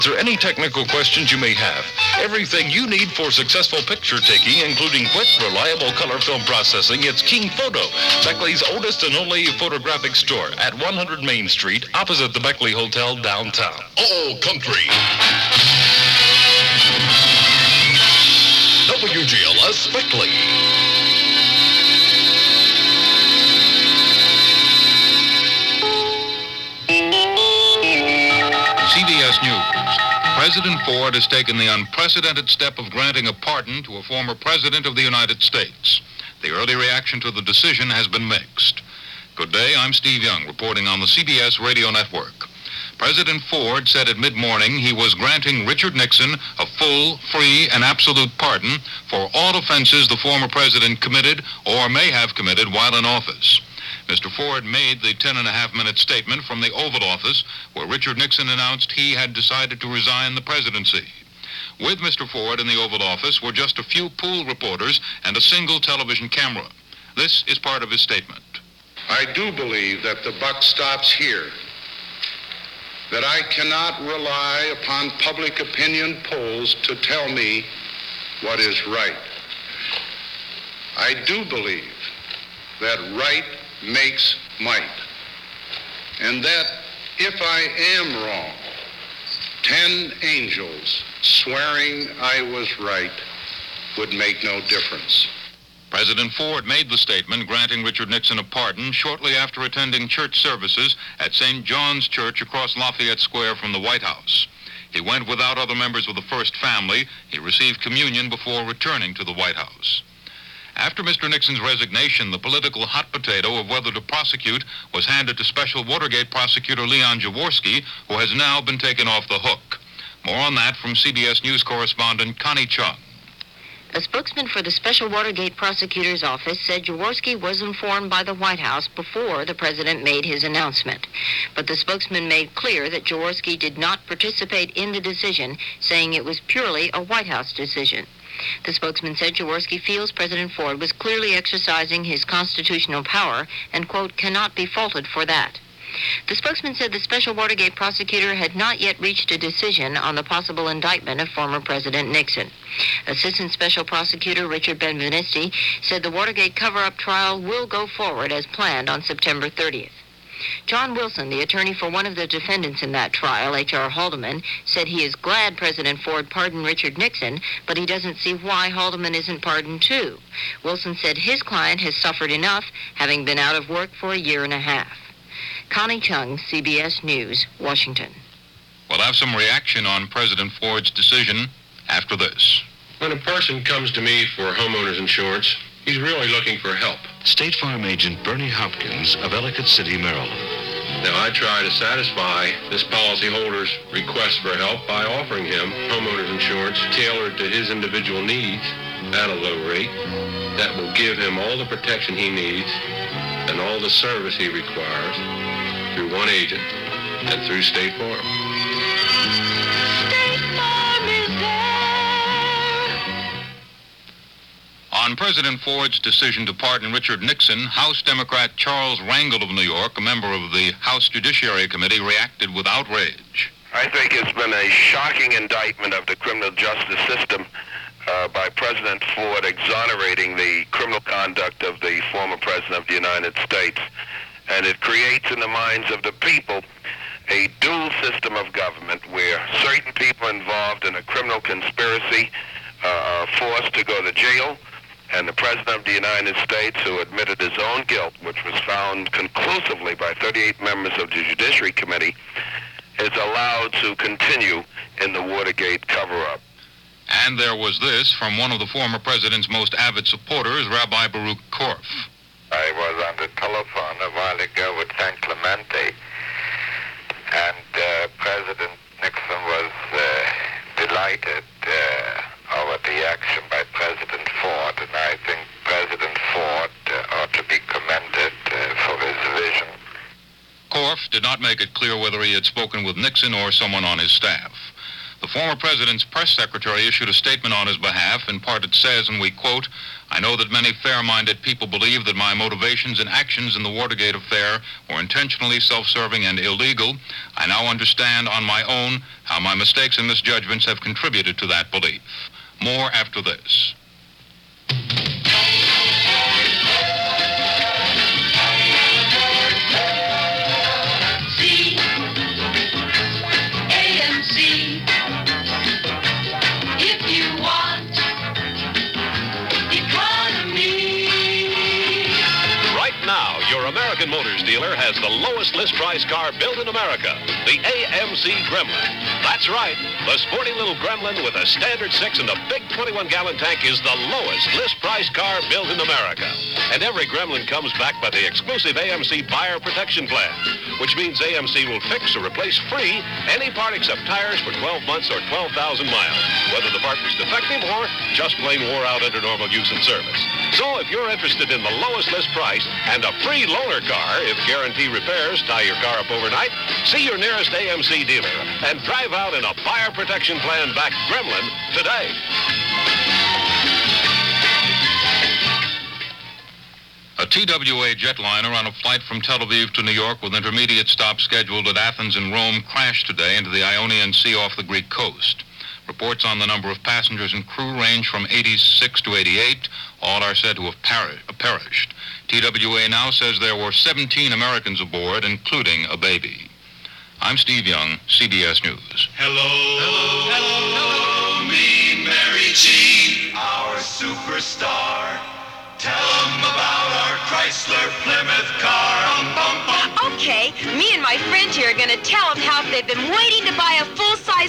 Answer any technical questions you may have. Everything you need for successful picture taking, including quick, reliable color film processing. It's King Photo, Beckley's oldest and only photographic store at 100 Main Street, opposite the Beckley Hotel downtown. All country. WGLS Beckley. CBS News. President Ford has taken the unprecedented step of granting a pardon to a former president of the United States. The early reaction to the decision has been mixed. Good day, I'm Steve Young, reporting on the CBS radio network. President Ford said at mid-morning he was granting Richard Nixon a full, free, and absolute pardon for all offenses the former president committed or may have committed while in office. Mr. Ford made the 10.5-minute statement from the Oval Office where Richard Nixon announced he had decided to resign the presidency. With Mr. Ford in the Oval Office were just a few pool reporters and a single television camera. This is part of his statement. I do believe that the buck stops here, that I cannot rely upon public opinion polls to tell me what is right. I do believe that right makes might, and that if I am wrong, 10 angels swearing I was right would make no difference. President Ford made the statement granting Richard Nixon a pardon shortly after attending church services at St. John's Church across Lafayette Square from the White House. He went without other members of the First Family. He received communion before returning to the White House. After Mr. Nixon's resignation, the political hot potato of whether to prosecute was handed to Special Watergate prosecutor Leon Jaworski, who has now been taken off the hook. More on that from CBS News correspondent Connie Chung. A spokesman for the Special Watergate prosecutor's office said Jaworski was informed by the White House before the president made his announcement. But the spokesman made clear that Jaworski did not participate in the decision, saying it was purely a White House decision. The spokesman said Jaworski feels President Ford was clearly exercising his constitutional power and, quote, cannot be faulted for that. The spokesman said the Special Watergate prosecutor had not yet reached a decision on the possible indictment of former President Nixon. Assistant Special Prosecutor Richard Benvenisti said the Watergate cover-up trial will go forward as planned on September 30th. John Wilson, the attorney for one of the defendants in that trial, H.R. Haldeman, said he is glad President Ford pardoned Richard Nixon, but he doesn't see why Haldeman isn't pardoned too. Wilson said his client has suffered enough, having been out of work for a year and a half. Connie Chung, CBS News, Washington. We'll have some reaction on President Ford's decision after this. When a person comes to me for homeowners insurance, he's really looking for help. State Farm agent Bernie Hopkins of Ellicott City, Maryland. Now, I try to satisfy this policyholder's request for help by offering him homeowners insurance tailored to his individual needs at a low rate that will give him all the protection he needs and all the service he requires through one agent and through State Farm. State Farm is there. On President Ford's decision to pardon Richard Nixon, House Democrat Charles Rangel of New York, a member of the House Judiciary Committee, reacted with outrage. I think it's been a shocking indictment of the criminal justice system by President Ford exonerating the criminal conduct of the former President of the United States. And it creates in the minds of the people a dual system of government where certain people involved in a criminal conspiracy are forced to go to jail, and the President of the United States, who admitted his own guilt, which was found conclusively by 38 members of the Judiciary Committee, is allowed to continue in the Watergate cover-up. And there was this from one of the former president's most avid supporters, Rabbi Baruch Korf. I was on the telephone a while ago with San Clemente, and President Nixon was delighted over the action by President Ford, and I think President Ford ought to be commended for his vision. Korf did not make it clear whether he had spoken with Nixon or someone on his staff. The former president's press secretary issued a statement on his behalf. In part it says, and we quote, "I know that many fair-minded people believe that my motivations and actions in the Watergate affair were intentionally self-serving and illegal. I now understand on my own how my mistakes and misjudgments have contributed to that belief." More after this. American Motors dealer has the lowest list price car built in America, the AMC Gremlin. That's right, the sporty little Gremlin with a standard 6 and a big 21-gallon tank is the lowest list price car built in America. And every Gremlin comes backed by the exclusive AMC Buyer Protection Plan, which means AMC will fix or replace free any part except tires for 12 months or 12,000 miles, whether the part was defective or just plain wore out under normal use and service. So if you're interested in the lowest list price and a free loaner car, if guarantee repairs tie your car up overnight, see your nearest AMC dealer and drive out in a Buyer Protection Plan backed Gremlin today. A TWA jetliner on a flight from Tel Aviv to New York with intermediate stops scheduled at Athens and Rome crashed today into the Ionian Sea off the Greek coast. Reports on the number of passengers and crew range from 86 to 88. All are said to have perished. TWA now says there were 17 Americans aboard, including a baby. I'm Steve Young, CBS News. Hello, me Mary Jean, our superstar. Tell 'em about our Chrysler Plymouth car. Okay, me and my friend here are going to tell them how they've been waiting to buy a full-size